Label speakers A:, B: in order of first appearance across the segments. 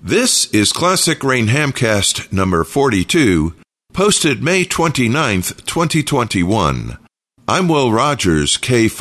A: This is Classic Rain Hamcast number 42, posted May 29th, 2021. I'm Will Rogers,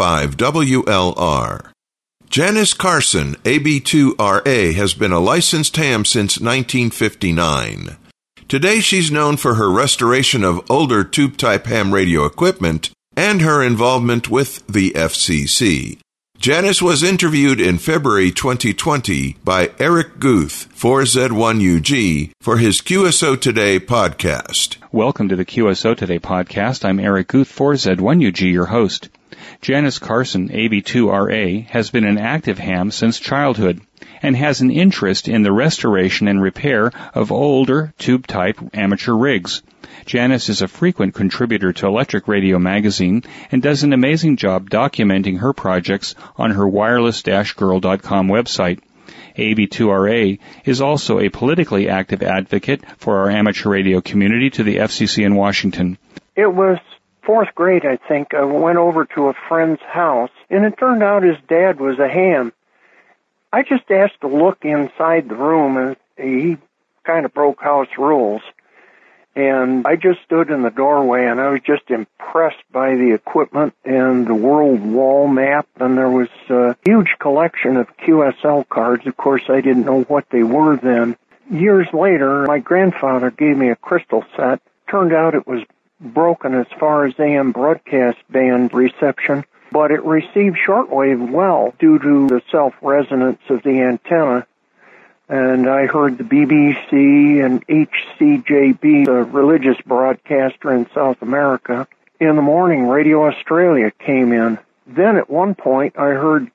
A: K5WLR. Janice Carson, AB2RA, has been a licensed ham since 1959. Today she's known for her restoration of older tube-type ham radio equipment and her involvement with the FCC. Janice was interviewed in February 2020 by Eric Guth, 4Z1UG, for his QSO Today podcast.
B: Welcome to the QSO Today podcast. I'm Eric Guth, 4Z1UG, your host. Janice Carson, AB2RA, has been an active ham since childhood and has an interest in the restoration and repair of older tube-type amateur rigs. Janice is a frequent contributor to Electric Radio magazine and does an amazing job documenting her projects on her wireless-girl.com website. AB2RA is also a politically active advocate for our amateur radio community to the FCC in Washington.
C: It was fourth grade, I think. I went over to a friend's house, and it turned out his dad was a ham. I just asked to look inside the room, and he kind of broke house rules. And I just stood in the doorway, and I was just impressed by the equipment and the world wall map. And there was a huge collection of QSL cards. Of course, I didn't know what they were then. Years later, my grandfather gave me a crystal set. Turned out it was broken as far as AM broadcast band reception, but it received shortwave well due to the self-resonance of the antenna. And I heard the BBC and HCJB, the religious broadcaster in South America. In the morning, Radio Australia came in. Then at one point, I heard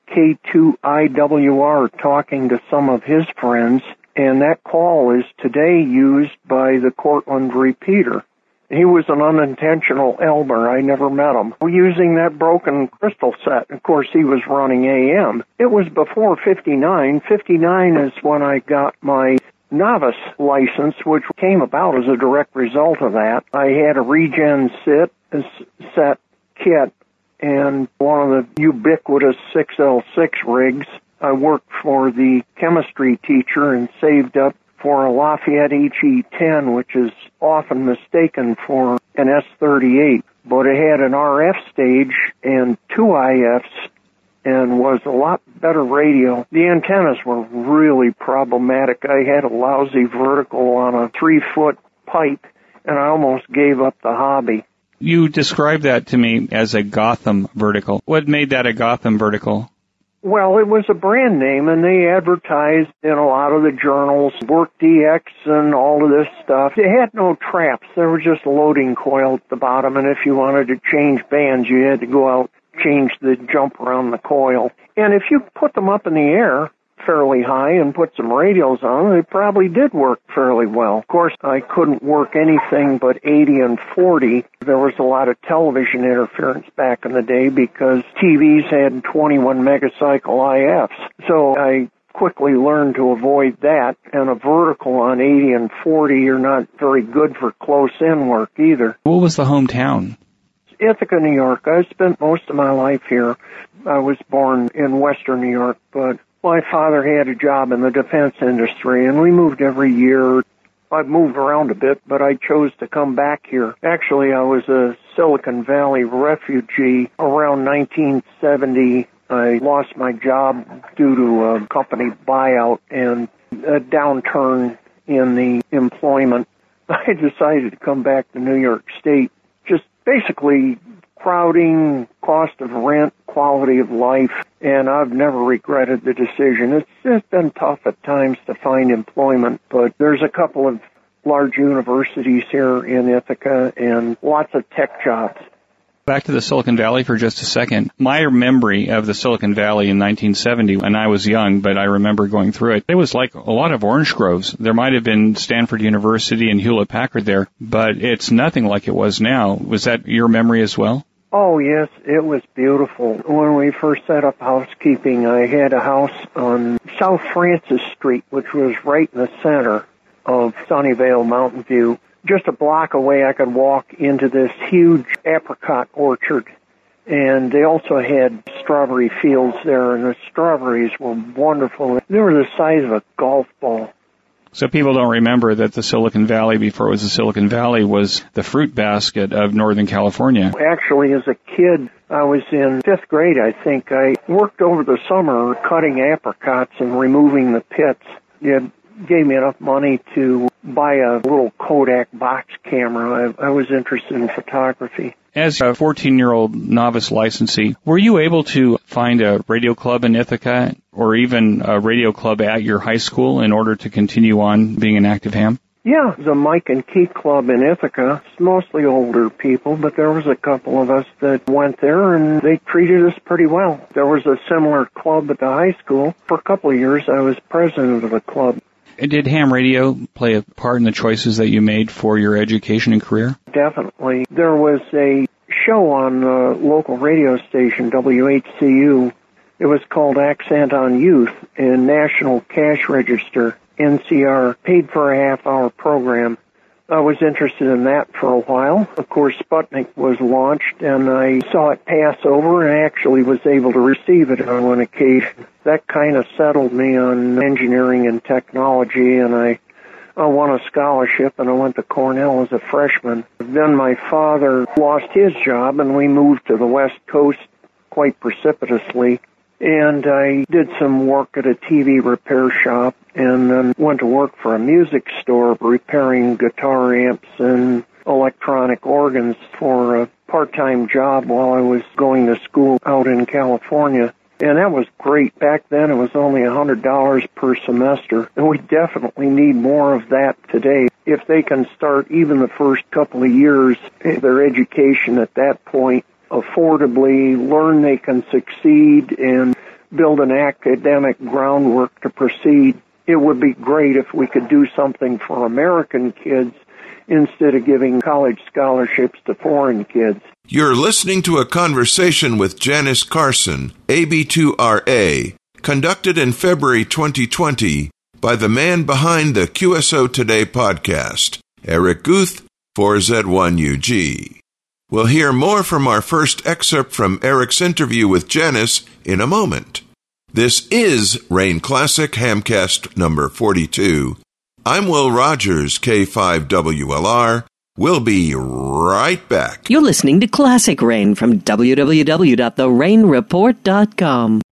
C: K2IWR talking to some of his friends, and that call is today used by the Cortland repeater. He was an unintentional elder. I never met him. Using that broken crystal set, of course, he was running AM. It was before 59. 59 is when I got my novice license, which came about as a direct result of that. I had a regen set kit and one of the ubiquitous 6L6 rigs. I worked for the chemistry teacher and saved up for a Lafayette HE10, which is often mistaken for an S38, but it had an RF stage and two IFs and was a lot better radio. The antennas were really problematic. I had a lousy vertical on a 3-foot pipe, and I almost gave up the hobby.
B: You described that to me as a Gotham vertical. What made that a Gotham vertical?
C: Well, it was a brand name, and they advertised in a lot of the journals, Work DX and all of this stuff. They had no traps. There was just a loading coil at the bottom, and if you wanted to change bands, you had to go out, change the jumper on the coil. And if you put them up in the air fairly high and put some radios on, they probably did work fairly well. Of course, I couldn't work anything but 80 and 40. There was a lot of television interference back in the day because TVs had 21 megacycle IFs. So I quickly learned to avoid that, and a vertical on 80 and 40 are not very good for close-in work either.
B: What was the hometown?
C: Ithaca, New York. I spent most of my life here. I was born in western New York, but my father had a job in the defense industry, and we moved every year. I've moved around a bit, but I chose to come back here. Actually, I was a Silicon Valley refugee around 1970. I lost my job due to a company buyout and a downturn in the employment. I decided to come back to New York State. Just basically crowding, cost of rent, quality of life, and I've never regretted the decision. It's been tough at times to find employment, but there's a couple of large universities here in Ithaca and lots of tech jobs.
B: Back to the Silicon Valley for just a second. My memory of the Silicon Valley in 1970, and I was young, but I remember going through it, it was like a lot of orange groves. There might have been Stanford University and Hewlett-Packard there, but it's nothing like it was now. Was that your memory as well?
C: Oh, yes, it was beautiful. When we first set up housekeeping, I had a house on South Francis Street, which was right in the center of Sunnyvale, Mountain View. Just a block away, I could walk into this huge apricot orchard, and they also had strawberry fields there, and the strawberries were wonderful. They were the size of a golf ball.
B: So people don't remember that the Silicon Valley, before it was the Silicon Valley, was the fruit basket of Northern California.
C: Actually, as a kid, I was in 5th grade, I think. I worked over the summer cutting apricots and removing the pits. It gave me enough money to buy a little Kodak box camera. I was interested in photography.
B: As a 14-year-old novice licensee, were you able to find a radio club in Ithaca or even a radio club at your high school in order to continue on being an active ham?
C: Yeah, there's a Mike and Keith club in Ithaca. It's mostly older people, but there was a couple of us that went there, and they treated us pretty well. There was a similar club at the high school. For a couple of years, I was president of the club.
B: Did ham radio play a part in the choices that you made for your education and career?
C: Definitely. There was a show on the local radio station, WHCU. It was called Accent on Youth, and National Cash Register, NCR, paid for a half-hour program. I was interested in that for a while. Of course, Sputnik was launched, and I saw it pass over and actually was able to receive it on one occasion. That kind of settled me on engineering and technology, and I won a scholarship, and I went to Cornell as a freshman. Then my father lost his job, and we moved to the West Coast quite precipitously. And I did some work at a TV repair shop and then went to work for a music store repairing guitar amps and electronic organs for a part-time job while I was going to school out in California. And that was great. Back then it was only $100 per semester, and we definitely need more of that today. If they can start even the first couple of years of their education at that point, affordably, learn they can succeed, and build an academic groundwork to proceed. It would be great if we could do something for American kids instead of giving college scholarships to foreign kids.
A: You're listening to a conversation with Janice Carson, AB2RA, conducted in February 2020 by the man behind the QSO Today podcast, Eric Guth, 4Z1UG. We'll hear more from our first excerpt from Eric's interview with Janice in a moment. This is Rain Classic Hamcast number 42. I'm Will Rogers, K5WLR. We'll be right back.
D: You're listening to Classic Rain from www.therainreport.com.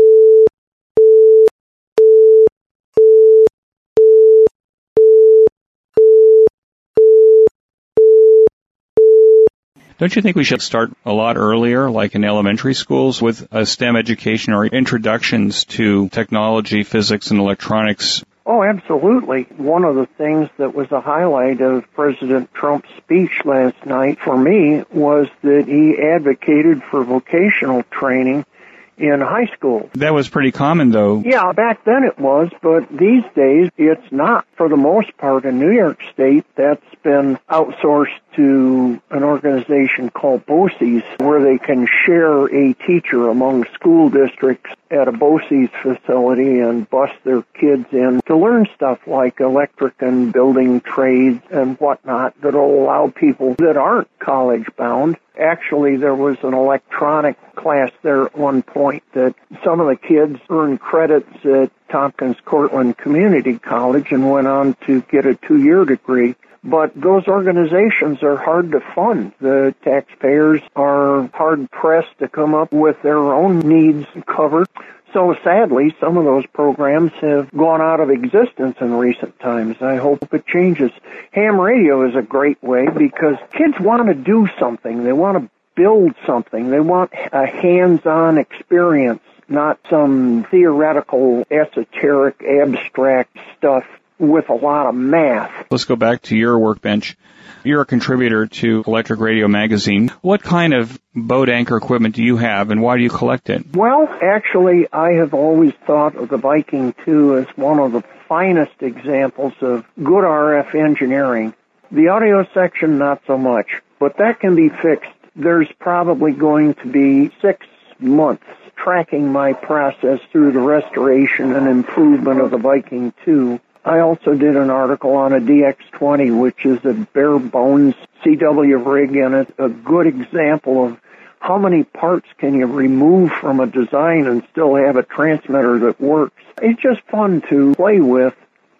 B: Don't you think we should start a lot earlier, like in elementary schools, with a STEM education or introductions to technology, physics, and electronics?
C: Oh, absolutely. One of the things that was a highlight of President Trump's speech last night for me was that he advocated for vocational training in high school.
B: That was pretty common, though.
C: Yeah, back then it was, but these days it's not. For the most part, in New York State, that's been outsourced to an organization called BOCES, where they can share a teacher among school districts at a BOCES facility and bus their kids in to learn stuff like electric and building trades and whatnot that will allow people that aren't college-bound. Actually, there was an electronic class there at one point that some of the kids earned credits at Tompkins Cortland Community College and went on to get a 2-year degree. But those organizations are hard to fund. The taxpayers are hard-pressed to come up with their own needs covered. So sadly, some of those programs have gone out of existence in recent times. I hope it changes. Ham radio is a great way because kids want to do something. They want to build something. They want a hands-on experience, not some theoretical, esoteric, abstract stuff with a lot of math.
B: Let's go back to your workbench. You're a contributor to Electric Radio Magazine. What kind of boat anchor equipment do you have, and why do you collect it?
C: Well, actually, I have always thought of the Viking II as one of the finest examples of good RF engineering. The audio section, not so much, but that can be fixed. There's probably going to be 6 months tracking my process through the restoration and improvement of the Viking II. I also did an article on a DX20, which is a bare-bones CW rig, and it's a good example of how many parts can you remove from a design and still have a transmitter that works. It's just fun to play with.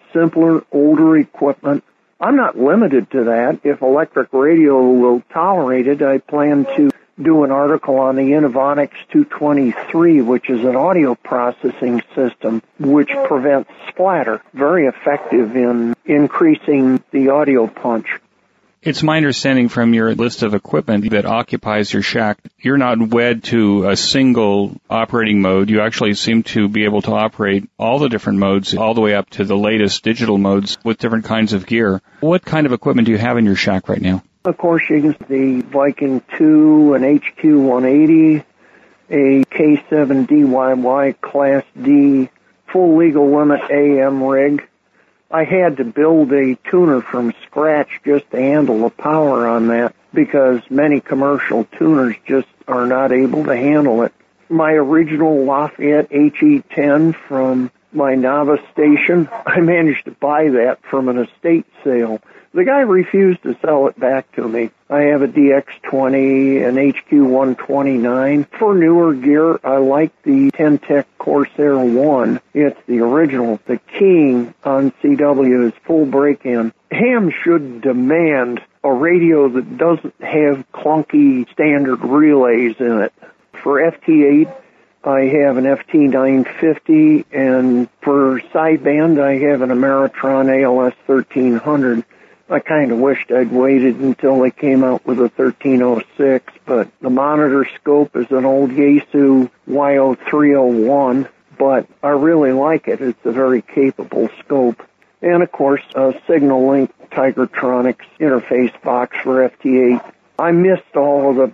C: simpler, older equipment. I'm not limited to that. If electric radio will tolerate it, I plan to do an article on the Innovonics 223, which is an audio processing system which prevents splatter. Very effective in increasing the audio punch.
B: It's my understanding from your list of equipment that occupies your shack, you're not wed to a single operating mode. You actually seem to be able to operate all the different modes, all the way up to the latest digital modes with different kinds of gear. What kind of equipment do you have in your shack right now?
C: Of course, you can the Viking 2, an HQ 180, a K7 DYY Class D, full legal limit AM rig. I had to build a tuner from scratch just to handle the power on that because many commercial tuners just are not able to handle it. My original Lafayette HE10 from my Nava station, I managed to buy that from an estate sale. The guy refused to sell it back to me. I have a DX20, an HQ 129. For newer gear, I like the Ten-Tec Corsair 1. It's the original. The keying on CW is full break-in. Ham should demand a radio that doesn't have clunky standard relays in it. For FT8, I have an FT950, and for sideband, I have an Ameritron ALS 1300. I kind of wished I'd waited until they came out with a 1306, but the monitor scope is an old Yaesu YO301, but I really like it. It's a very capable scope. And, of course, a Signal-Link Tigertronics interface box for FT8. I missed all of the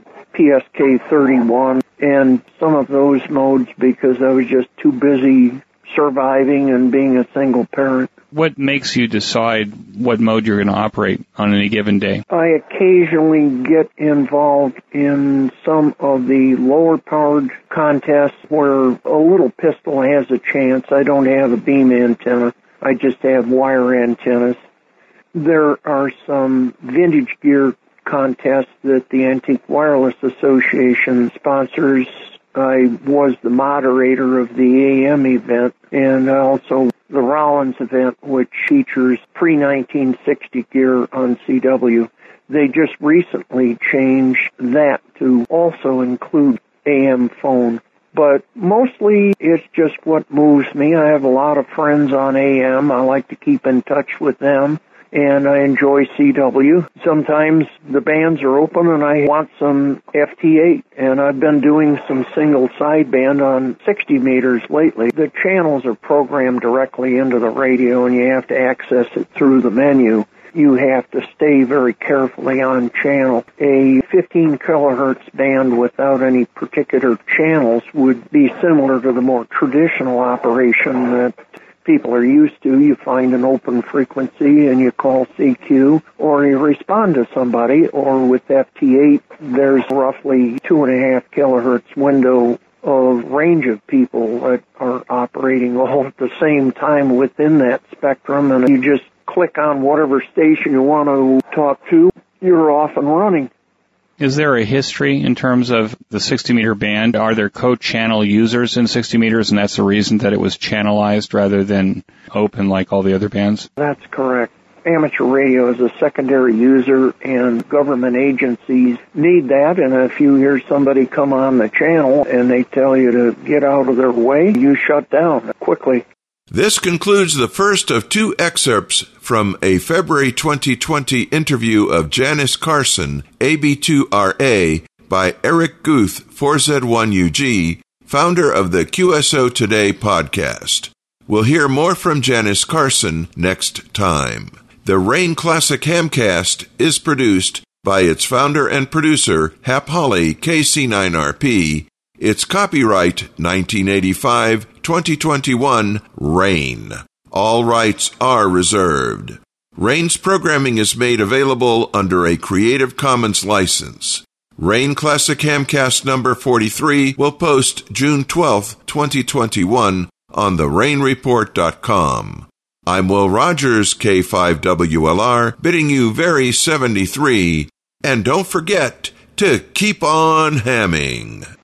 C: PSK31 and some of those modes because I was just too busy surviving and being a single parent.
B: What makes you decide what mode you're going to operate on any given day?
C: I occasionally get involved in some of the lower-powered contests where a little pistol has a chance. I don't have a beam antenna. I just have wire antennas. There are some vintage gear contests that the Antique Wireless Association sponsors. I was the moderator of the AM event and also the Rollins event, which features pre-1960 gear on CW. They just recently changed that to also include AM phone. But mostly it's just what moves me. I have a lot of friends on AM. I like to keep in touch with them. And I enjoy CW. Sometimes the bands are open and I want some FT8. And I've been doing some single sideband on 60 meters lately. The channels are programmed directly into the radio and you have to access it through the menu. You have to stay very carefully on channel. A 15 kilohertz band without any particular channels would be similar to the more traditional operation that people are used to. You find an open frequency and you call CQ, or you respond to somebody, or with FT8, there's roughly 2.5 kilohertz window of range of people that are operating all at the same time within that spectrum, and you just click on whatever station you want to talk to, you're off and running.
B: Is there a history in terms of the 60-meter band? Are there co-channel users in 60 meters, and that's the reason that it was channelized rather than open like all the other bands?
C: That's correct. Amateur radio is a secondary user, and government agencies need that. In a few years, somebody come on the channel, and they tell you to get out of their way. You shut down quickly.
A: This concludes the first of two excerpts from a February 2020 interview of Janice Carson, AB2RA, by Eric Guth, 4Z1UG, founder of the QSO Today podcast. We'll hear more from Janice Carson next time. The Rain Classic Hamcast is produced by its founder and producer, Hap Holly, KC9RP. It's copyright 1985-2021 Rain. All rights are reserved. Rain's programming is made available under a Creative Commons license. Rain Classic Hamcast number 43 will post June 12, 2021 on therainreport.com. I'm Will Rogers, K5WLR, bidding you very 73, and don't forget to keep on hamming.